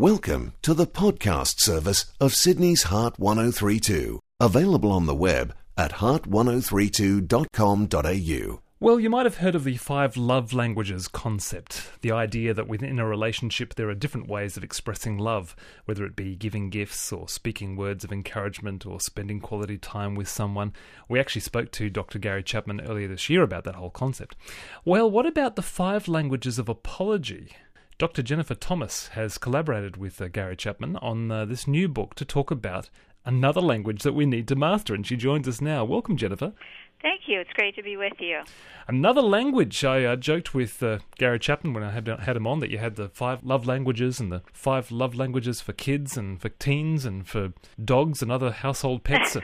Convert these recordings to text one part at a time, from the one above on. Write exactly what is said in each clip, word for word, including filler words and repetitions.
Welcome to the podcast service of Sydney's Heart ten thirty-two, available on the web at heart ten thirty-two dot com dot a u. Well, you might have heard of the five love languages concept, the idea that within a relationship there are different ways of expressing love, whether it be giving gifts or speaking words of encouragement or spending quality time with someone. We actually spoke to Doctor Gary Chapman earlier this year about that whole concept. Well, what about the five languages of apology? Doctor Jennifer Thomas has collaborated with uh, Gary Chapman on uh, this new book to talk about another language that we need to master, and she joins us now. Welcome, Jennifer. Thank you. It's great to be with you. Another language. I uh, joked with uh, Gary Chapman when I had, had him on that you had the five love languages and the five love languages for kids and for teens and for dogs and other household pets.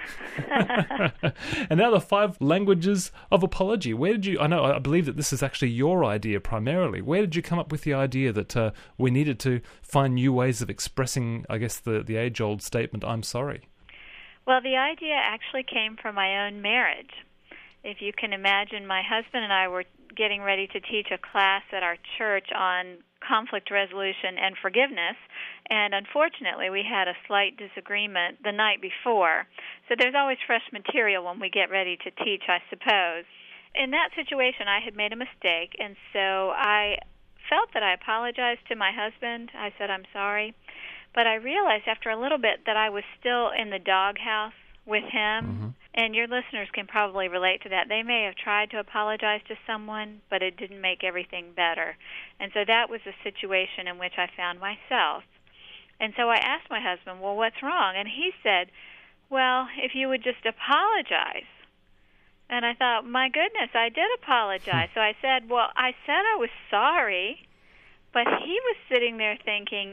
And now the five languages of apology. Where did you, I know, I believe that this is actually your idea primarily. Where did you come up with the idea that uh, we needed to find new ways of expressing, I guess, the, the age-old statement, I'm sorry? Well, the idea actually came from my own marriage. If you can imagine, my husband and I were getting ready to teach a class at our church on conflict resolution and forgiveness, and unfortunately we had a slight disagreement the night before. So there's always fresh material when we get ready to teach, I suppose. In that situation, I had made a mistake, and so I felt that I apologized to my husband. I said, I'm sorry. But I realized after a little bit that I was still in the doghouse with him. Mm-hmm. And your listeners can probably relate to that. They may have tried to apologize to someone, but it didn't make everything better. And so that was a situation in which I found myself. And so I asked my husband, well, what's wrong? And he said, well, if you would just apologize. And I thought, my goodness, I did apologize. So I said, well, I said I was sorry. But he was sitting there thinking,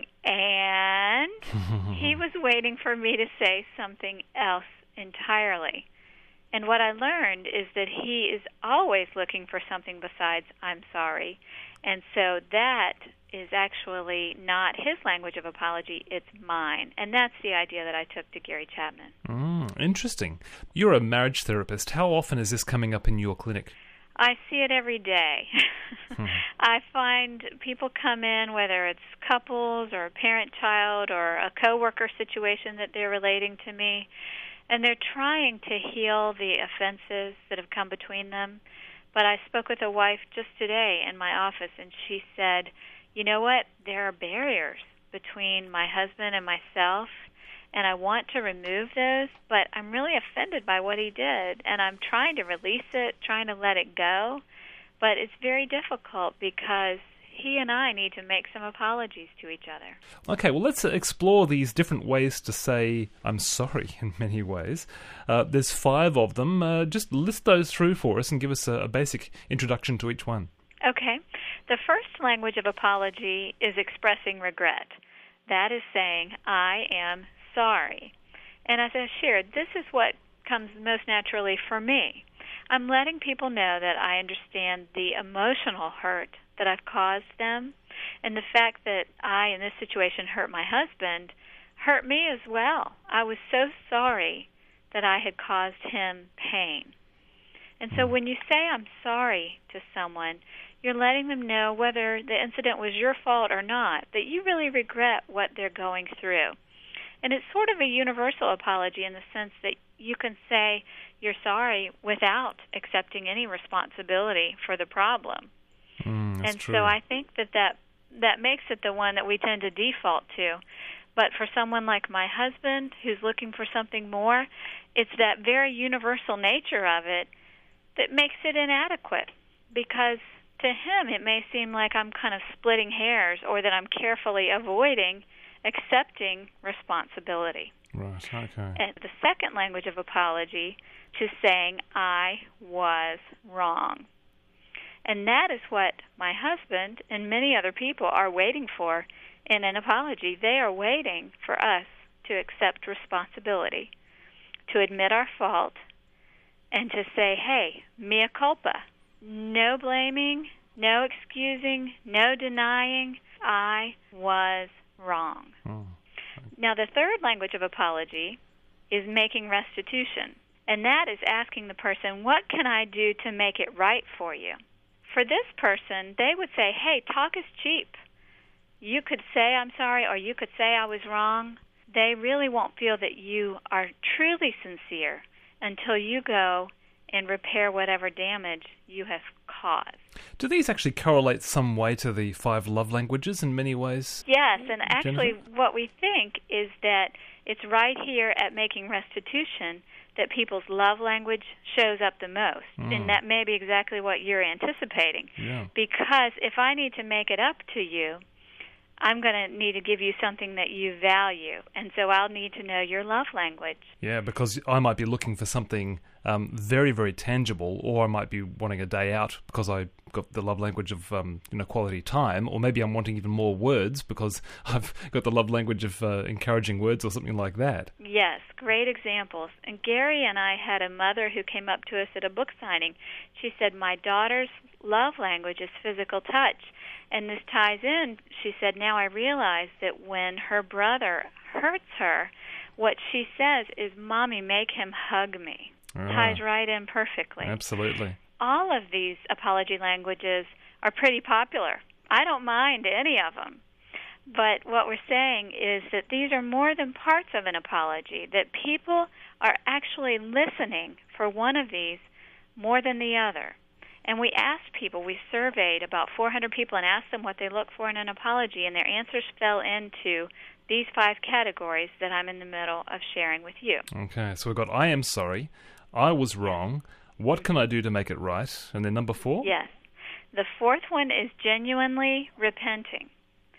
and he was waiting for me to say something else entirely. And what I learned is that he is always looking for something besides I'm sorry. And so that is actually not his language of apology, it's mine. And that's the idea that I took to Gary Chapman. Mm, interesting. You're a marriage therapist. How often is this coming up in your clinic? I see it every day. hmm. I find people come in, whether it's couples or a parent-child or a coworker situation that they're relating to me, and they're trying to heal the offenses that have come between them. But I spoke with a wife just today in my office, and she said, you know what, there are barriers between my husband and myself, and I want to remove those, but I'm really offended by what he did, and I'm trying to release it, trying to let it go, but it's very difficult because he and I need to make some apologies to each other. Okay, well, let's explore these different ways to say I'm sorry in many ways. Uh, there's five of them. Uh, just list those through for us and give us a, a basic introduction to each one. Okay. The first language of apology is expressing regret. That is saying, I am sorry. And as I shared, this is what comes most naturally for me. I'm letting people know that I understand the emotional hurt that I've caused them, and the fact that I, in this situation, hurt my husband, hurt me as well. I was so sorry that I had caused him pain. And so when you say I'm sorry to someone, you're letting them know, whether the incident was your fault or not, that you really regret what they're going through. And it's sort of a universal apology in the sense that you can say you're sorry without accepting any responsibility for the problem. Mm, that's and true. so I think that, that that makes it the one that we tend to default to. But for someone like my husband who's looking for something more, it's that very universal nature of it that makes it inadequate, because to him it may seem like I'm kind of splitting hairs or that I'm carefully avoiding accepting responsibility. Right, okay. And the second language of apology is saying, I was wrong. And that is what my husband and many other people are waiting for in an apology. They are waiting for us to accept responsibility, to admit our fault, and to say, hey, mea culpa. No blaming, no excusing, no denying. I was wrong. Oh. Now, the third language of apology is making restitution, and that is asking the person, what can I do to make it right for you? For this person, they would say, hey, talk is cheap. You could say I'm sorry, or you could say I was wrong. They really won't feel that you are truly sincere until you go and repair whatever damage you have caused. Do these actually correlate some way to the five love languages in many ways? Yes, and actually Jennifer? what we think is that it's right here at Making Restitution that people's love language shows up the most. Mm. And that may be exactly what you're anticipating. Yeah. Because if I need to make it up to you, I'm going to need to give you something that you value. And so I'll need to know your love language. Yeah, because I might be looking for something um, very, very tangible, or I might be wanting a day out because I got the love language of um, you know, quality time, or maybe I'm wanting even more words because I've got the love language of uh, encouraging words or something like that. Yes, great examples. And Gary and I had a mother who came up to us at a book signing. She said, my daughter's love language is physical touch. And this ties in, she said, now I realize that when her brother hurts her, what she says is, Mommy, make him hug me. Oh, ties right in perfectly. Absolutely. All of these apology languages are pretty popular. I don't mind any of them. But what we're saying is that these are more than parts of an apology, that people are actually listening for one of these more than the other. And we asked people, we surveyed about four hundred people and asked them what they look for in an apology, and their answers fell into these five categories that I'm in the middle of sharing with you. Okay, so we've got I am sorry, I was wrong, what can I do to make it right, and then number four? Yes. The fourth one is genuinely repenting.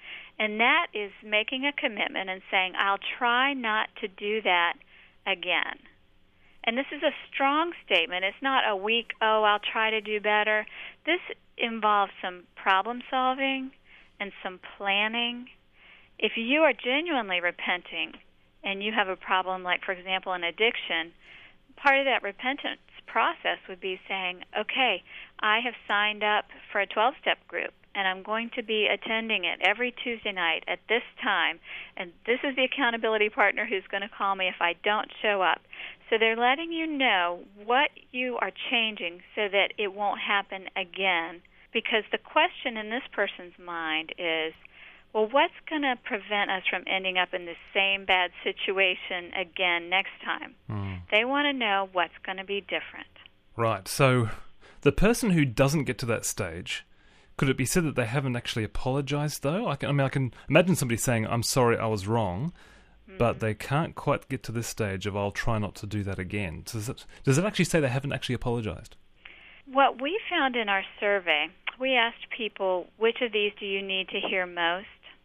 And that is making a commitment and saying, I'll try not to do that again. And this is a strong statement. It's not a weak, oh, I'll try to do better. This involves some problem solving and some planning. If you are genuinely repenting and you have a problem, like, for example, an addiction, part of that repentance process would be saying, okay, I have signed up for a twelve-step group, and I'm going to be attending it every Tuesday night at this time, and this is the accountability partner who's going to call me if I don't show up. So they're letting you know what you are changing so that it won't happen again, because the question in this person's mind is, well, what's going to prevent us from ending up in the same bad situation again next time? Mm. They want to know what's going to be different. Right. So the person who doesn't get to that stage, could it be said that they haven't actually apologized, though? I, can, I mean, I can imagine somebody saying, I'm sorry, I was wrong, mm. but they can't quite get to this stage of, I'll try not to do that again. Does it, does it actually say they haven't actually apologized? What we found in our survey, we asked people, which of these do you need to hear most?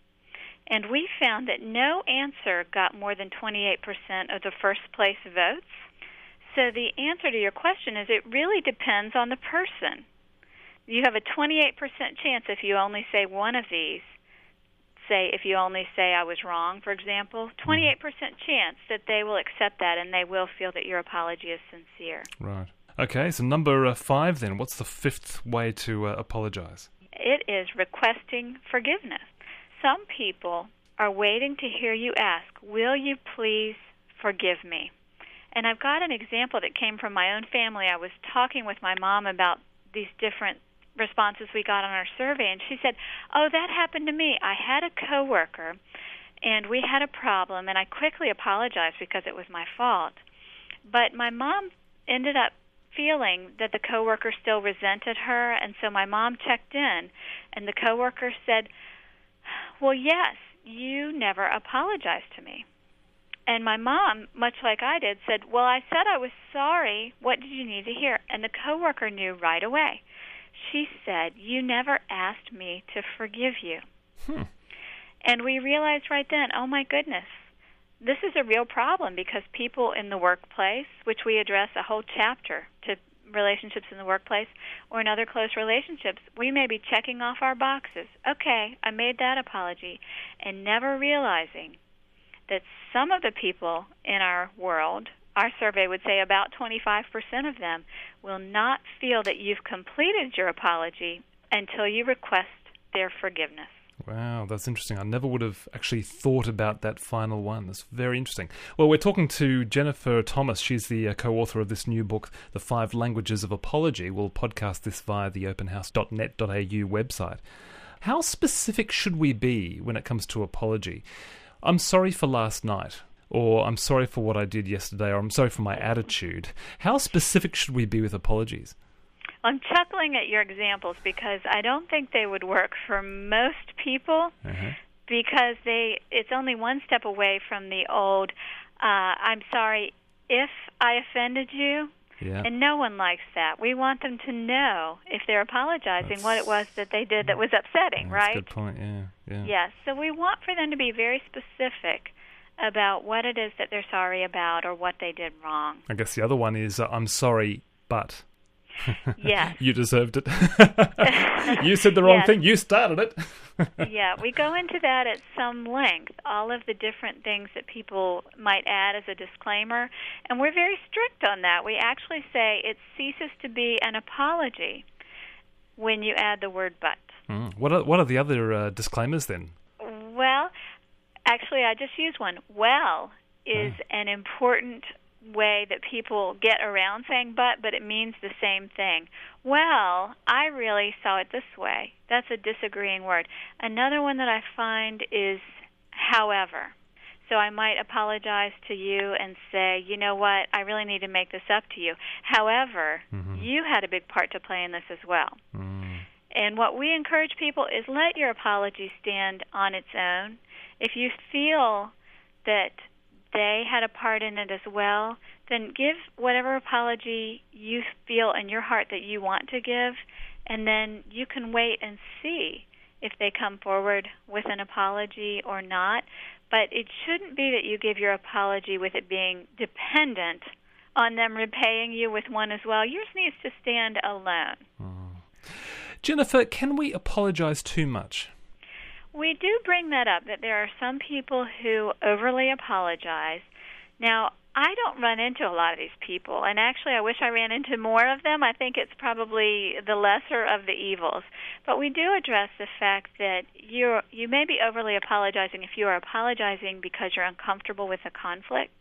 And we found that no answer got more than twenty-eight percent of the first place votes. So the answer to your question is it really depends on the person. You have a twenty-eight percent chance if you only say one of these. Say if you only say I was wrong, for example, twenty-eight percent chance that they will accept that and they will feel that your apology is sincere. Right. Okay, so number uh, five then. What's the fifth way to uh, apologize? It is requesting forgiveness. Some people are waiting to hear you ask, will you please forgive me? And I've got an example that came from my own family. I was talking with my mom about these different responses we got on our survey, and she said, oh, that happened to me. I had a coworker, and we had a problem, and I quickly apologized because it was my fault. But my mom ended up feeling that the coworker still resented her, and so my mom checked in, and the coworker said, well, yes, you never apologized to me. And my mom, much like I did, said, well, I said I was sorry. What did you need to hear? And the coworker knew right away. She said, you never asked me to forgive you. Hmm. And we realized right then, oh, my goodness, this is a real problem because people in the workplace, which we address a whole chapter to relationships in the workplace or in other close relationships, we may be checking off our boxes. Okay, I made that apology, and never realizing that some of the people in our world, our survey would say about twenty-five percent of them, will not feel that you've completed your apology until you request their forgiveness. Wow, that's interesting. I never would have actually thought about that final one. That's very interesting. Well, we're talking to Jennifer Thomas. She's the uh, co-author of this new book, The Five Languages of Apology. We'll podcast this via the open house dot net dot a u website. How specific should we be when it comes to apology? I'm sorry for last night, or I'm sorry for what I did yesterday, or I'm sorry for my attitude. How specific should we be with apologies? I'm chuckling at your examples because I don't think they would work for most people uh-huh. because they it's only one step away from the old, uh, I'm sorry if I offended you. Yeah. And no one likes that. We want them to know, if they're apologizing, that's, what it was that they did that was upsetting, yeah, right? That's a good point, yeah, yeah. Yes, so we want for them to be very specific about what it is that they're sorry about or what they did wrong. I guess the other one is, uh, I'm sorry, but... Yes. You deserved it. You said the wrong yes. thing. You started it. Yeah, we go into that at some length, all of the different things that people might add as a disclaimer, and we're very strict on that. We actually say it ceases to be an apology when you add the word but. Mm. What are, what are the other uh, disclaimers then? Well, actually, I just used one. Well is mm. an important way that people get around saying but, but it means the same thing. Well, I really saw it this way. That's a disagreeing word. Another one that I find is however. So I might apologize to you and say, you know what, I really need to make this up to you. However, mm-hmm. you had a big part to play in this as well. Mm. And what we encourage people is let your apology stand on its own. If you feel that they had a part in it as well, then give whatever apology you feel in your heart that you want to give, and then you can wait and see if they come forward with an apology or not. But it shouldn't be that you give your apology with it being dependent on them repaying you with one as well. Yours needs to stand alone. Mm. Jennifer, can we apologize too much? We do bring that up, that there are some people who overly apologize. Now, I don't run into a lot of these people, and actually I wish I ran into more of them. I think it's probably the lesser of the evils. But we do address the fact that you're, you may be overly apologizing if you are apologizing because you're uncomfortable with a conflict.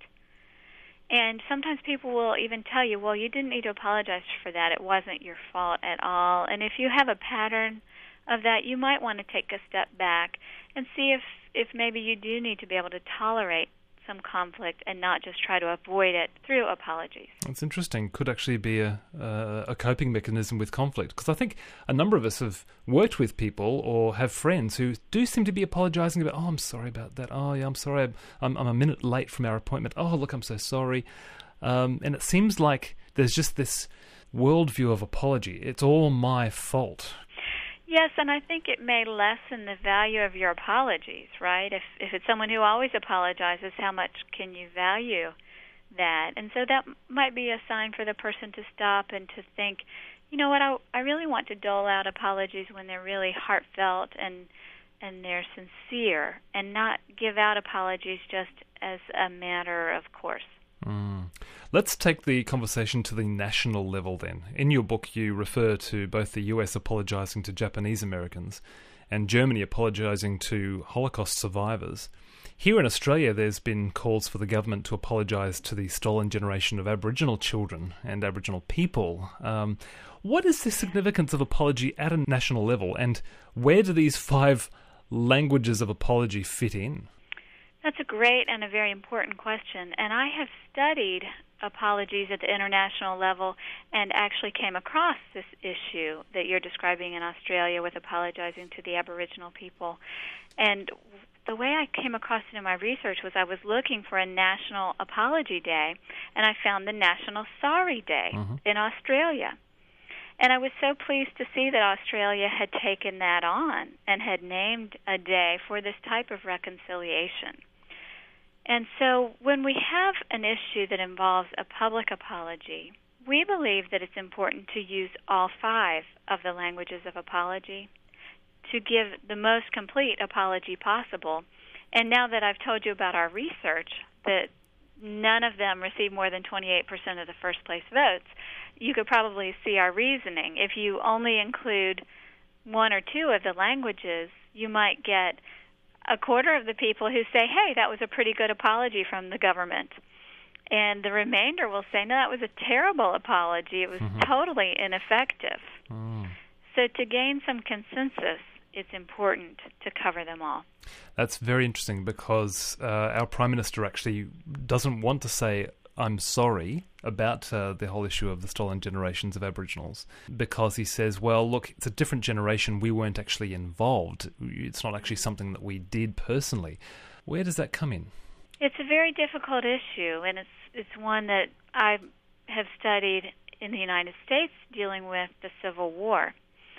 And sometimes people will even tell you, well, you didn't need to apologize for that. It wasn't your fault at all. And if you have a pattern of that, you might want to take a step back and see if, if maybe you do need to be able to tolerate some conflict and not just try to avoid it through apologies. That's interesting. Could actually be a uh, a coping mechanism with conflict, because I think a number of us have worked with people or have friends who do seem to be apologizing about, oh, I'm sorry about that. Oh, yeah, I'm sorry. I'm, I'm a minute late from our appointment. Oh, look, I'm so sorry. Um, and it seems like there's just this worldview of apology. It's all my fault. Yes, and I think it may lessen the value of your apologies, right? If if it's someone who always apologizes, how much can you value that? And so that might be a sign for the person to stop and to think, you know what, I, I really want to dole out apologies when they're really heartfelt and and they're sincere, and not give out apologies just as a matter of course. Mm. Let's take the conversation to the national level then. In your book, you refer to both the U S apologizing to Japanese Americans and Germany apologizing to Holocaust survivors. Here in Australia, there's been calls for the government to apologize to the stolen generation of Aboriginal children and Aboriginal people. Um, what is the significance of apology at a national level, and where do these five languages of apology fit in? That's a great and a very important question, and I have studied apologies at the international level and actually came across this issue that you're describing in Australia with apologizing to the Aboriginal people. And the way I came across it in my research was I was looking for a National Apology Day, and I found the National Sorry Day mm-hmm. in Australia. And I was so pleased to see that Australia had taken that on and had named a day for this type of reconciliation. And so when we have an issue that involves a public apology, we believe that it's important to use all five of the languages of apology to give the most complete apology possible. And now that I've told you about our research, that none of them received more than twenty-eight percent of the first place votes, you could probably see our reasoning. If you only include one or two of the languages, you might get a quarter of the people who say, hey, that was a pretty good apology from the government. And the remainder will say, no, that was a terrible apology. It was mm-hmm. totally ineffective. Mm. So to gain some consensus it's important to cover them all. That's very interesting because uh, our Prime Minister actually doesn't want to say, I'm sorry about uh, the whole issue of the stolen generations of Aboriginals, because he says, well, look, it's a different generation. We weren't actually involved. It's not actually something that we did personally. Where does that come in? It's a very difficult issue, and it's it's one that I have studied in the United States dealing with the Civil War.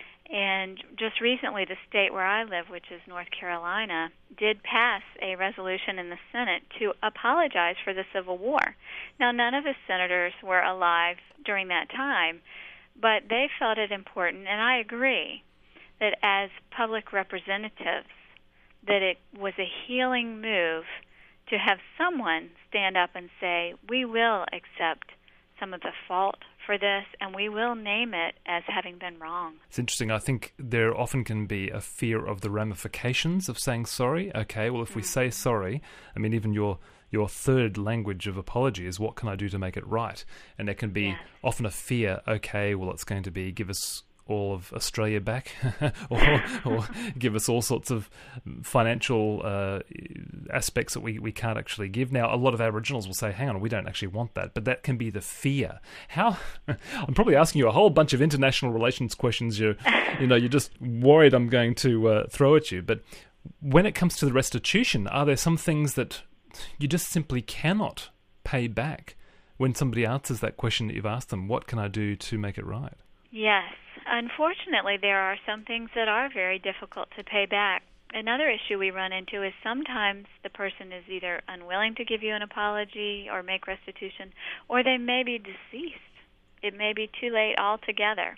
And just recently, the state where I live, which is North Carolina, did pass a resolution in the Senate to apologize for the Civil War. Now, none of the senators were alive during that time, but they felt it important, and I agree, that as public representatives, that it was a healing move to have someone stand up and say, we will accept some of the fault for this, and we will name it as having been wrong. It's interesting. I think there often can be a fear of the ramifications of saying sorry. Okay, well, if mm-hmm. we say sorry, I mean, even your your third language of apology is what can I do to make it right? And there can be yes. often a fear, okay, well, it's going to be give us all of Australia back or, or give us all sorts of financial uh, aspects that we, we can't actually give. Now, a lot of Aboriginals will say, hang on, we don't actually want that, but that can be the fear. How? I'm probably asking you a whole bunch of international relations questions you're, you know, you're just worried I'm going to uh, throw at you, but when it comes to the restitution, are there some things that you just simply cannot pay back? When somebody answers that question that you've asked them, what can I do to make it right? Yes. Unfortunately, there are some things that are very difficult to pay back. Another issue we run into is sometimes the person is either unwilling to give you an apology or make restitution, or they may be deceased. It may be too late altogether.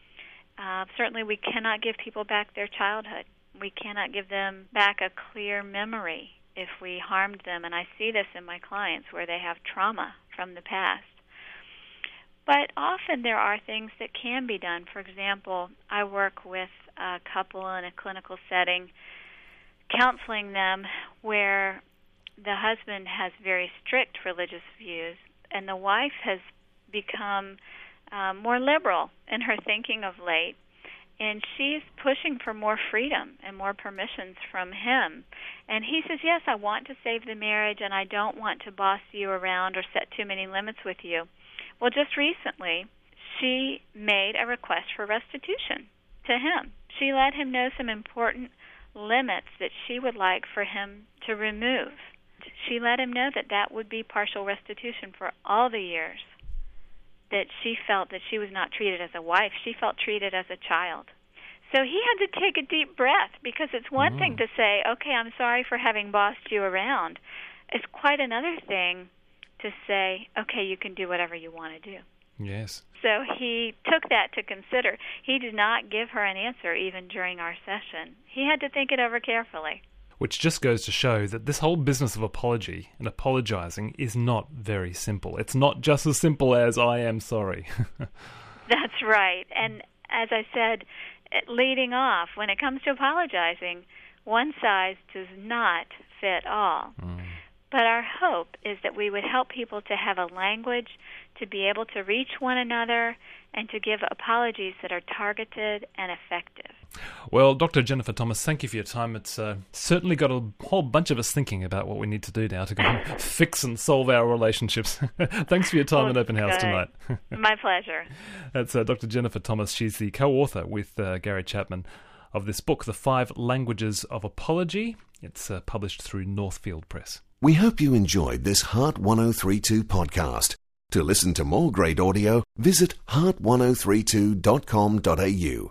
Uh, certainly, we cannot give people back their childhood. We cannot give them back a clear memory if we harmed them, and I see this in my clients where they have trauma from the past. But often there are things that can be done. For example, I work with a couple in a clinical setting, counseling them where the husband has very strict religious views and the wife has become um, more liberal in her thinking of late, and she's pushing for more freedom and more permissions from him. And he says, yes, I want to save the marriage and I don't want to boss you around or set too many limits with you. Well, just recently, she made a request for restitution to him. She let him know some important limits that she would like for him to remove. She let him know that that would be partial restitution for all the years that she felt that she was not treated as a wife. She felt treated as a child. So he had to take a deep breath, because it's one mm. thing to say, okay, I'm sorry for having bossed you around. It's quite another thing to say, okay, you can do whatever you want to do. Yes. So he took that to consider. He did not give her an answer even during our session. He had to think it over carefully. Which just goes to show that this whole business of apology and apologizing is not very simple. It's not just as simple as, I am sorry. That's right. And as I said, leading off, when it comes to apologizing, one size does not fit all. Mm. But our hope is that we would help people to have a language to be able to reach one another and to give apologies that are targeted and effective. Well, Doctor Jennifer Thomas, thank you for your time. It's uh, certainly got a whole bunch of us thinking about what we need to do now to go and fix and solve our relationships. Thanks for your time well, at Open House good. tonight. My pleasure. That's uh, Doctor Jennifer Thomas. She's the co-author with uh, Gary Chapman of this book, The Five Languages of Apology. It's uh, published through Northfield Press. We hope you enjoyed this Heart ten thirty-two podcast. To listen to more great audio, visit heart ten thirty-two dot com dot a u.